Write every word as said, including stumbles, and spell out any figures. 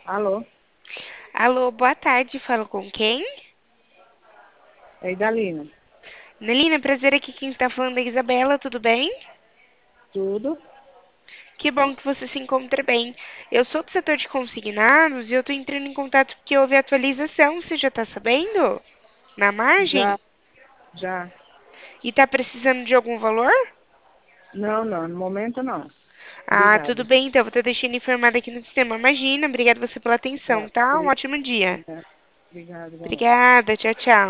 Alô? Alô, boa tarde, falo com quem? É Idalina. Nelina, prazer aqui, quem está falando é a Isabela, tudo bem? Tudo? Que bom que você se encontra bem. Eu sou do setor de consignados e eu estou entrando em contato porque houve atualização, você já está sabendo? Na margem? Já, já. E está precisando de algum valor? Não, não, no momento não. Ah, tudo Obrigada. bem, então, vou estar deixando informado aqui no sistema. Imagina, obrigada você pela atenção, Tá, tá? Um obri- ótimo dia. Obrigada, obrigada, igualmente. Obrigada, tchau, tchau.